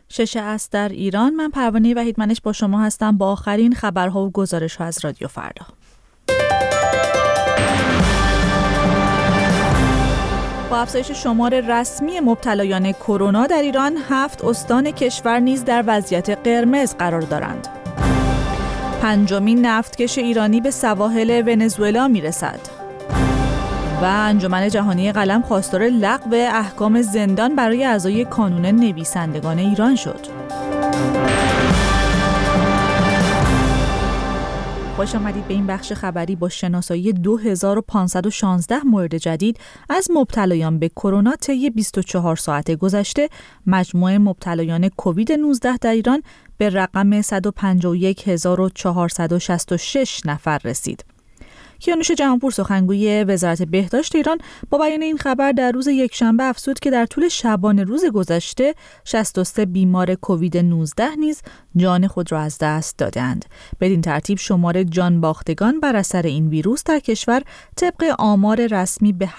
6 عصر در ایران. من پروانه وحیدمنش با شما هستم با آخرین خبرها و گزارش‌ها از رادیو فردا. با افزایش شمار رسمی مبتلایان کرونا در ایران، 7 استان کشور نیز در وضعیت قرمز قرار دارند. 5مین نفتکش ایرانی به سواحل ونزوئلا میرسد. و انجمن جهانی قلم خواستار لغو احکام زندان برای اعضای کانون نویسندگان ایران شد. خوش آمدید به این بخش خبری با شناسایی 2516 مورد جدید از مبتلایان به کرونا طی 24 ساعت گذشته. مجموع مبتلایان کووید 19 در ایران به رقم 151466 نفر رسید. کیانوش جهانپور سخنگوی وزارت بهداشت ایران با بیان این خبر در روز یکشنبه افزود که در طول شبانه روز گذشته 63 بیمار کووید 19 نیز جان خود را از دست دادند. بدین ترتیب شمار جان باختگان بر اثر این ویروس در کشور طبق آمار رسمی به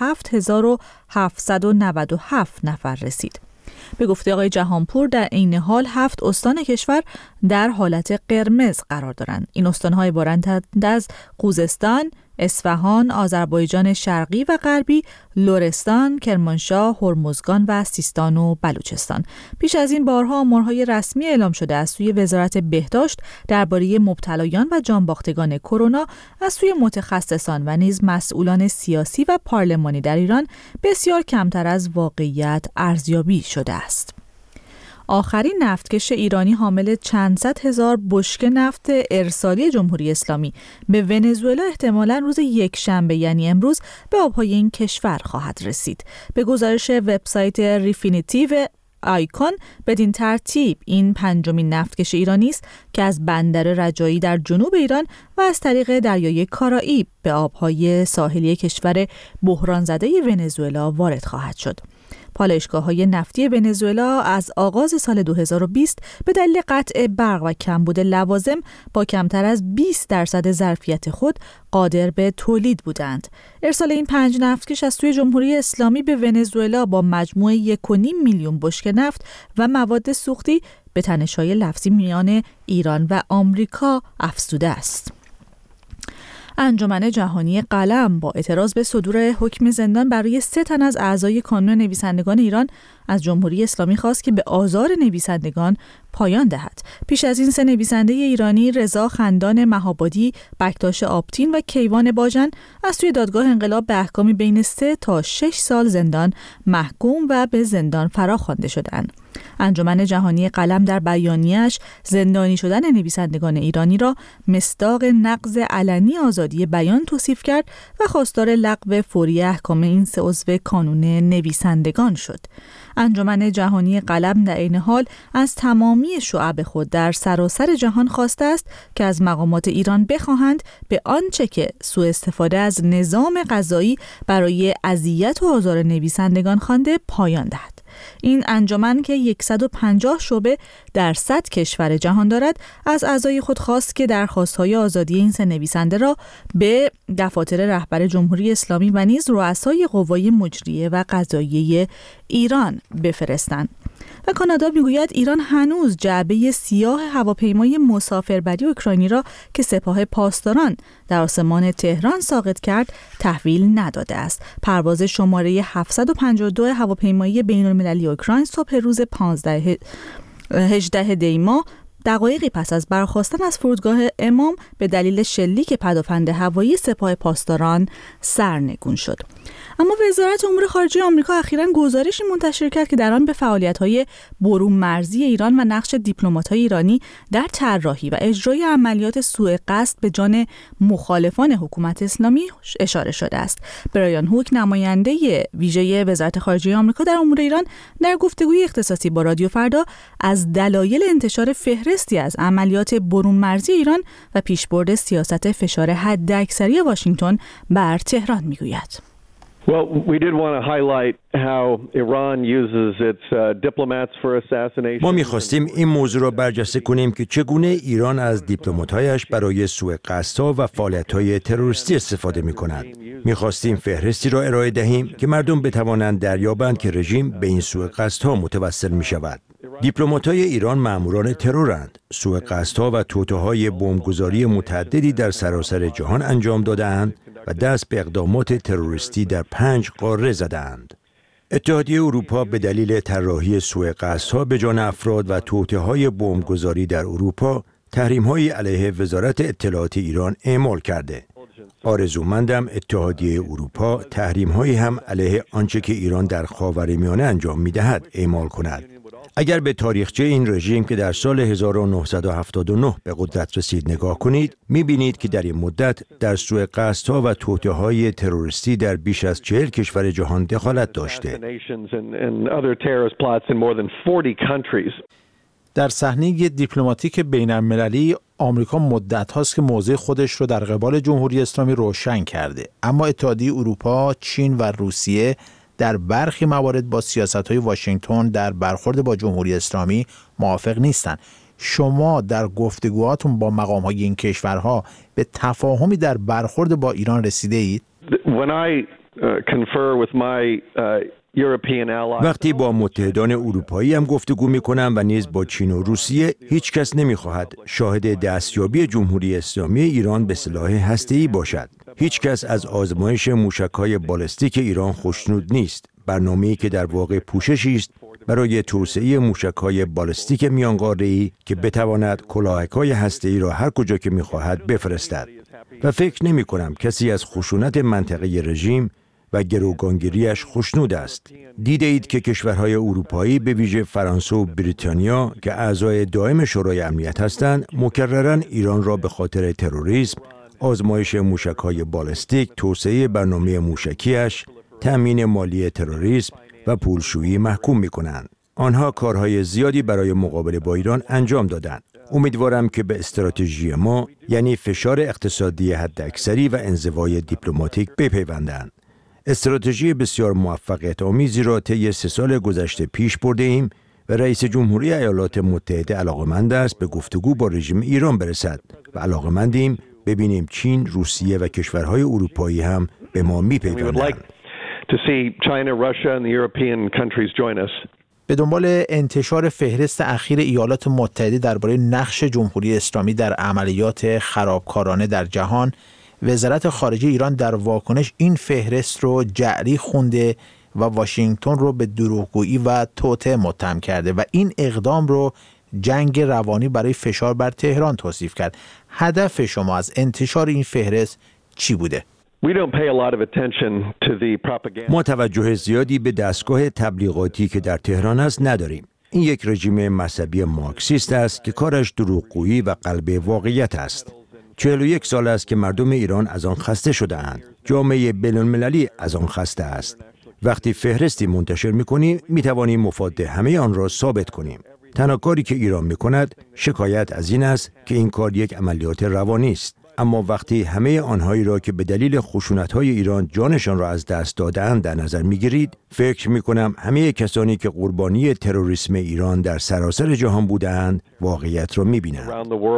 7797 نفر رسید. به گفته آقای جهانپور در عین حال 7 استان کشور در حالت قرمز قرار دارند. این استان‌ها عبارتند از خوزستان، اصفهان، آذربایجان شرقی و غربی، لرستان، کرمانشاه، هرمزگان و سیستان و بلوچستان. پیش از این بارها آمارهای رسمی اعلام شده از سوی وزارت بهداشت درباره مبتلایان و جانباختگان کرونا از سوی متخصصان و نیز مسئولان سیاسی و پارلمانی در ایران بسیار کمتر از واقعیت ارزیابی شده است. آخرین نفتکش ایرانی حامل چند صد هزار بشکه نفت ارسالی جمهوری اسلامی به ونزوئلا احتمالاً روز یکشنبه یعنی امروز به آبهای این کشور خواهد رسید. به گزارش وبسایت ریفینیتیو آیکون بدین ترتیب این 5مین نفتکش ایرانی است که از بندر رجایی در جنوب ایران و از طریق دریای کارائیب به آبهای ساحلی کشور بحران زده ونزوئلا وارد خواهد شد. پالایشگاه‌های نفتی ونزوئلا از آغاز سال 2020 به دلیل قطع برق و کمبود لوازم با کمتر از 20% ظرفیت خود قادر به تولید بودند. ارسال این 5 نفتکش از سوی جمهوری اسلامی به ونزوئلا با مجموع 1.5 میلیون بشکه نفت و مواد سوختی به تنش‌های لفظی میان ایران و آمریکا افزوده است. انجمن جهانی قلم با اعتراض به صدور حکم زندان برای 3 تن از اعضای کانون نویسندگان ایران از جمهوری اسلامی خواست که به آزار نویسندگان پایان دهد. پیش از این 3 نویسنده ایرانی رضا خندان مهابادی، بکتاش آبتین و کیوان باجن از سوی دادگاه انقلاب به احکامی بین 3 تا 6 سال زندان محکوم و به زندان فراخوانده شدند. انجمن جهانی قلم در بیانیه‌اش زندانی شدن نویسندگان ایرانی را مصداق نقض علنی آزادی بیان توصیف کرد و خواستار لغو فوری احکام این 3 عضو کانون نویسندگان شد. انجمن جهانی قلم در این حال از تمامی شعب خود در سراسر جهان خواسته است که از مقامات ایران بخواهند به آنچه که سوء استفاده از نظام قضایی برای اذیت و آزار نویسندگان خوانده پایان دهد. این انجمن که 150 شعبه در 100 کشور جهان دارد از اعضای خود خواست که درخواست‌های آزادی این 3 نویسنده را به دفاتر رهبر جمهوری اسلامی و نیز رؤسای قوای مجریه و قضاییه ایران بفرستند. و کانادا میگوید ایران هنوز جعبه سیاه هواپیمای مسافربری اوکراینی را که سپاه پاسداران در آسمان تهران ساقط کرد تحویل نداده است. پرواز شماره 752 هواپیمایی بین‌المللی اوکراین صبح روز 18 دی ماه دقایقی پس از برخاستن از فرودگاه امام به دلیل شلیک پدافند هوایی سپاه پاسداران سرنگون شد. اما وزارت امور خارجه آمریکا اخیراً گزارشی منتشر کرد که در آن به فعالیت‌های برون مرزی ایران و نقش دیپلمات‌های ایرانی در طراحی و اجرای عملیات سوء قصد به جان مخالفان حکومت اسلامی اشاره شده است. برایان هوک نماینده ویژه وزارت خارجه آمریکا در امور ایران در گفتگوی اختصاصی با رادیو فردا از دلایل انتشار فهرستی از عملیات برون مرزی ایران و پیشبرد سیاست فشار حداکثری واشنگتن بر تهران میگوید. Well, we did want to highlight how Iran uses its diplomats for assassination. ما می‌خواستیم این موضوع را برجسته کنیم که چگونه ایران از دیپلمات‌هایش برای سوء قصدها و فعالیت‌های تروریستی استفاده می‌کند. می‌خواستیم فهرستی را ارائه دهیم که مردم بتوانند دریابند که رژیم به این سوء قصدها متوسل می‌شود. دیپلمات‌های ایران مأموران ترورند. سوء قصدها و توطئه‌های بمبگذاری متعددی در سراسر جهان انجام داده‌اند و دست به اقدامات تروریستی در 5 قاره زدند. اتحادیه اروپا به دلیل طراحی سوء قصدها به جان افراد و توطئه‌های بمبگذاری در اروپا تحریم‌هایی علیه وزارت اطلاعات ایران اعمال کرده. آرزومندم اتحادیه اروپا تحریم‌هایی هم علیه آنچه که ایران در خاورمیانه انجام می‌دهد اعمال کند. اگر به تاریخچه این رژیم که در سال 1979 به قدرت رسید نگاه کنید، می‌بینید که در این مدت در سوء قصدها و توطئه‌های تروریستی در بیش از 40 کشور جهان دخالت داشته. در صحنه دیپلماتیک بین‌المللی آمریکا مدت هاست که موضع خودش رو در قبال جمهوری اسلامی روشن کرده، اما اتحادیه اروپا، چین و روسیه در برخی موارد با سیاست‌های واشنگتن در برخورد با جمهوری اسلامی موافق نیستند. شما در گفتگوهاتون با مقام‌های این کشورها به تفاهمی در برخورد با ایران رسیده اید؟ وقتی با متحدان اروپایی هم گفتگو می‌کنم و نیز با چین و روسیه، هیچ کس نمی‌خواهد شاهد دستیابی جمهوری اسلامی ایران به سلاح هسته‌ای باشد. هیچ کس از آزمایش موشک‌های بالستیک ایران خوشنود نیست. برنامه‌ای که در واقع پوششی است برای توسعه موشک‌های بالستیک میانقاره‌ای که بتواند کلاهک‌های هسته‌ای را هر کجا که می‌خواهد بفرستد. و فکر نمی‌کنم کسی از خشونت منطقه رژیم و گروگانگیریش خوشنود است. دیده اید که کشورهای اروپایی به ویژه فرانسه و بریتانیا که اعضای دائم شورای امنیت هستند، مکرراً ایران را به خاطر تروریسم، آزمایش موشک‌های بالستیک، توسعه برنامه موشکیش، تأمین مالی تروریسم و پولشویی محکوم می‌کنند. آنها کارهای زیادی برای مقابله با ایران انجام دادند. امیدوارم که به استراتژی ما، یعنی فشار اقتصادی حداکثری و انزوای دیپلماتیک بپیوندند. استراتژی بسیار موفقیت آمیزی را طی 3 سال گذشته پیش برده ایم و رئیس جمهوری ایالات متحده علاقمند است به گفتگو با رژیم ایران برسد و علاقمندیم ببینیم چین، روسیه و کشورهای اروپایی هم به ما میپیوندند. به دنبال انتشار فهرست اخیر ایالات متحده درباره نقش جمهوری اسلامی در عملیات خرابکارانه در جهان، وزارت خارجه ایران در واکنش این فهرست رو جعلی خونده و واشنگتن رو به دروغگویی و توطئه متهم کرده و این اقدام رو جنگ روانی برای فشار بر تهران توصیف کرد. هدف شما از انتشار این فهرست چی بوده؟ ما توجه زیادی به دستگاه تبلیغاتی که در تهران است نداریم. این یک رژیم مذهبی مارکسیست است که کارش دروغگویی و قلب واقعیت است. 41 سال است که مردم ایران از آن خسته شده‌اند. جامعه بین‌المللی از آن خسته است. وقتی فهرستی منتشر می‌کنیم، می‌توانیم مفاد همه آن را ثابت کنیم. تنها کاری که ایران می‌کند، شکایت از این است که این کار یک عملیات روانی است. اما وقتی همه آنهایی را که به دلیل خشونت‌های ایران جانشان را از دست داده‌اند در نظر می‌گیرید، فکر می‌کنم همه کسانی که قربانی تروریسم ایران در سراسر جهان بودند، واقعیت را می‌بینند.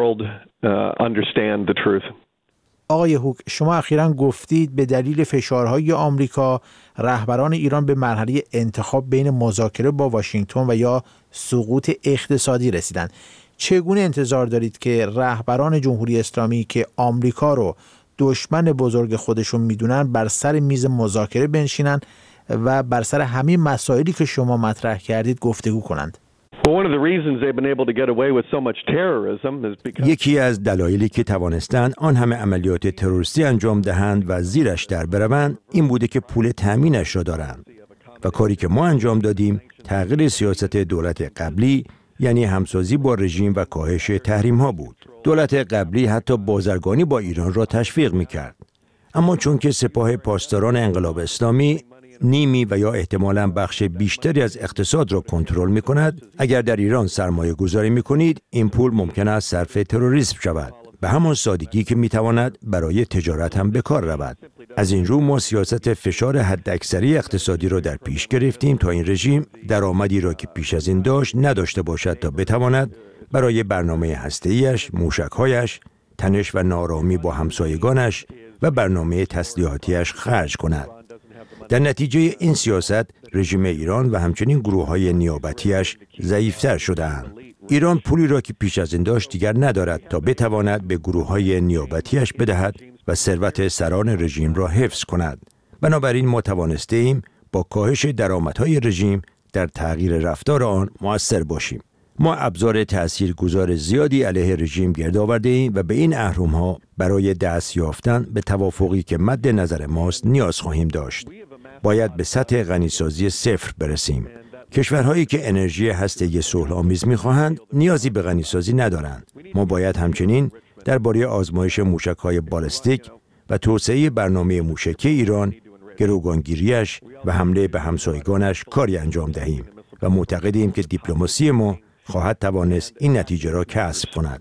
آقای هوک، شما اخیراً گفتید به دلیل فشارهای آمریکا رهبران ایران به مرحله انتخاب بین مذاکره با واشنگتن و یا سقوط اقتصادی رسیدند. چگونه انتظار دارید که رهبران جمهوری اسلامی که آمریکا رو دشمن بزرگ خودشون میدونن بر سر میز مذاکره بنشینن و بر سر همین مسائلی که شما مطرح کردید گفتگو کنند؟ یکی از دلایلی که توانستند آن همه عملیات تروریستی انجام دهند و زیرش در بروند این بوده که پول تأمینش را دارند و کاری که ما انجام دادیم تغییر سیاست دولت قبلی، یعنی همسازی با رژیم و کاهش تحریم ها بود. دولت قبلی حتی بازرگانی با ایران را تشویق می کرد. اما چون که سپاه پاسداران انقلاب اسلامی نیمی و یا احتمالاً بخش بیشتری از اقتصاد را کنترل می کند، اگر در ایران سرمایه گذاری می کنید، این پول ممکن است صرف تروریسم شود. به همان سادگی که می تواند برای تجارت هم به کار رود. از این رو ما سیاست فشار حداکثری اقتصادی را در پیش گرفتیم تا این رژیم درآمدی را که پیش از این داشت نداشته باشد تا بتواند برای برنامه هسته‌ایش، موشک‌هایش، تنش و نارامی با همسایگانش و برنامه تسلیحاتیش خرج کند. در نتیجه این سیاست رژیم ایران و همچنین گروه‌های نیابتیش ضعیف‌تر شده‌اند. ایران پولی را که پیش از این داشت دیگر ندارد تا بتواند به گروه‌های نیابتیش بدهد و ثروت سران رژیم را حفظ کند. بنابراین ما توانسته‌ایم با کاهش درآمدهای رژیم در تغییر رفتار آن مؤثر باشیم. ما ابزار تاثیرگذار زیادی علیه رژیم گرد آورده‌ایم و به این اهرم‌ها برای دست یافتن به توافقی که مد نظر ماست نیاز خواهیم داشت. باید به سطح غنیسازی صفر برسیم. کشورهایی که انرژی هسته‌ای صلح‌آمیز می‌خواهند نیازی به غنیسازی ندارند. ما باید همچنین درباره آزمایش موشک‌های بالستیک و توسعه برنامه موشکی ایران، گروگانگیریش و حمله به همسایگانش کاری انجام دهیم و معتقدیم که دیپلماسی ما خواهد توانست این نتیجه را کسب کند.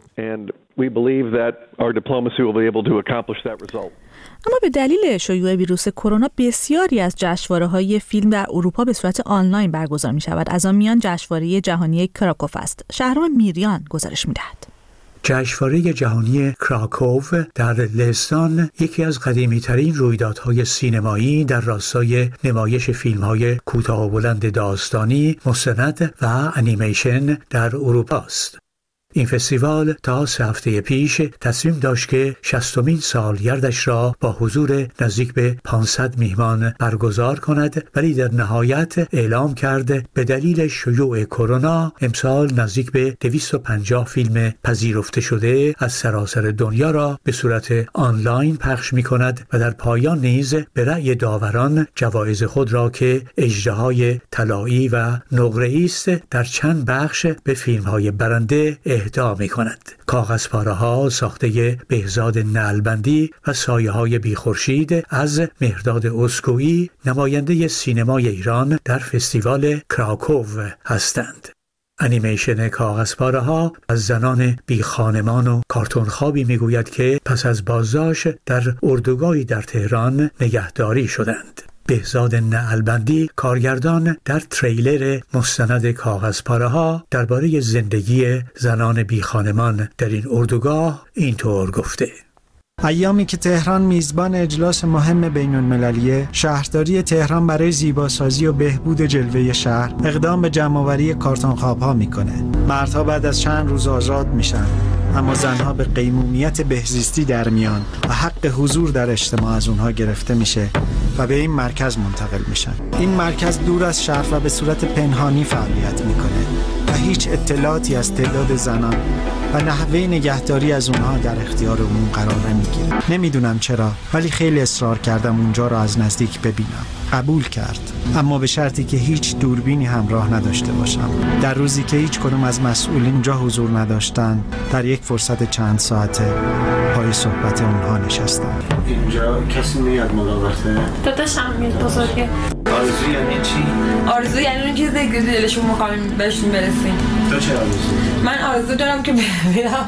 اما به دلیل شیوع ویروس کرونا بسیاری از جشنواره‌های فیلم در اروپا به صورت آنلاین برگزار می‌شود. از آن میان جشنواره جهانی کراکوف است. شهرام میریان گزارش می‌دهد. جشنواره جهانی کراکوف در لهستان یکی از قدیمی‌ترین رویدادهای سینمایی در راستای نمایش فیلم‌های کوتاه و بلند داستانی، مستند و انیمیشن در اروپا است. این فستیوال تا 3 هفته پیش تصمیم داشت که 60مین سالگردش را با حضور نزدیک به 500 میهمان برگزار کند، ولی در نهایت اعلام کرد به دلیل شیوع کرونا امسال نزدیک به 250 فیلم پذیرفته شده از سراسر دنیا را به صورت آنلاین پخش می کند و در پایان نیز به رأی داوران جوایز خود را که اژدهای طلایی و نقره‌ای است در چند بخش به فیلم‌های برنده اهدا می‌کند. کاغذپاره‌ها ساخته بهزاد نعلبندی و سایه‌های بیخورشید از مهرداد اسکویی نماینده سینمای ایران در فستیوال کراکوف هستند. انیمیشن کاغذپاره‌ها از زنان بی خانمان و کارتون خوابی میگوید که پس از بازداشت در اردوگاهی در تهران نگهداری شدند. بهزاد نعلبندی کارگردان در تریلر مستند کاغذپاره‌ها درباره زندگی زنان بی خانمان در این اردوگاه اینطور گفته: ایامی که تهران میزبان اجلاس مهم بین‌المللیه، شهرداری تهران برای زیباسازی و بهبود جلوه شهر اقدام به جمع‌آوری کارتون خواب‌ها میکنه. مردها بعد از چند روز آزاد میشن، اما زنها به قیمومیت بهزیستی در میان و حق حضور در اجتماع از اونها گرفته میشه و به این مرکز منتقل میشن. این مرکز دور از شهر و به صورت پنهانی فعالیت میکنه و هیچ اطلاعاتی از تعداد زنان و نحوه نگهداری از اونها در اختیار عموم قرار نمیگیره. نمیدونم چرا، ولی خیلی اصرار کردم اونجا را از نزدیک ببینم. قبول کرد، اما به شرطی که هیچ دوربینی همراه نداشته باشم. در روزی که هیچ کدوم از مسئولین اونجا حضور نداشتن، در یک فرصت چند ساعته پای صحبت اونها نشستم. اینجا کسی میاد ملاقاته؟ داداشم میاد بزرگه. آرزو یعنی چی؟ آرزو یعنی اون چیزی که دلشون می‌خوایم بهشون برسیم. تو چه آرزو؟ من آرزو دارم که برم.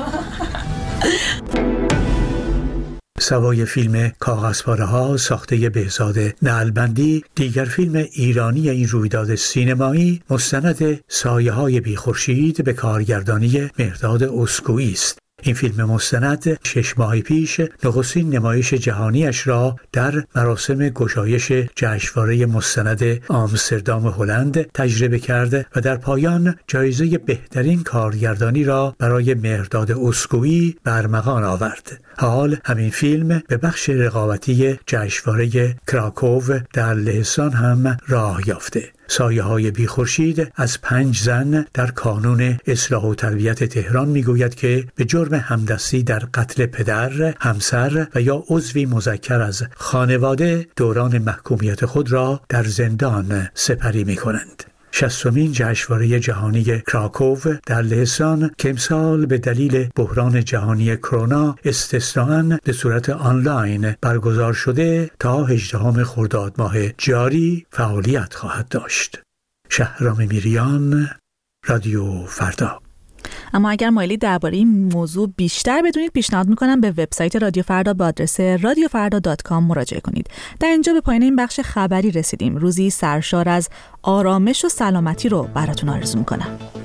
سوای فیلم کاغذپاره‌ها ساخته بهزاد نعلبندی، دیگر فیلم ایرانی این رویداد سینمایی مستند سایه‌های بیخورشید به کارگردانی مهرداد اسکویی است. این فیلم مستند 6 ماه پیش نخستین نمایش جهانیش را در مراسم گشایش جشنواره مستند آمستردام هلند تجربه کرد و در پایان جایزه بهترین کارگردانی را برای مهرداد اسکویی برمغان آورد. حال همین فیلم به بخش رقابتی جشنواره کراکوف در لهستان هم راه یافته. سایه‌های بیخورشید از 5 زن در کانون اصلاح و تربیت تهران میگوید که به جرم همدستی در قتل پدر، همسر و یا عضوی مذکر از خانواده دوران محکومیت خود را در زندان سپری می‌کنند. 60مین جشنواره جهانی کراکوف در لهستان که امسال به دلیل بحران جهانی کرونا استثناءً به صورت آنلاین برگزار شده تا 18 خرداد ماه جاری فعالیت خواهد داشت. شهرام میریان، رادیو فردا. اما اگر مایلی درباره این موضوع بیشتر بدونید، پیشنهاد میکنم به وبسایت رادیو فردا با آدرس radiofarda.com مراجعه کنید. در اینجا به پایان این بخش خبری رسیدیم. روزی سرشار از آرامش و سلامتی رو براتون آرزو میکنم.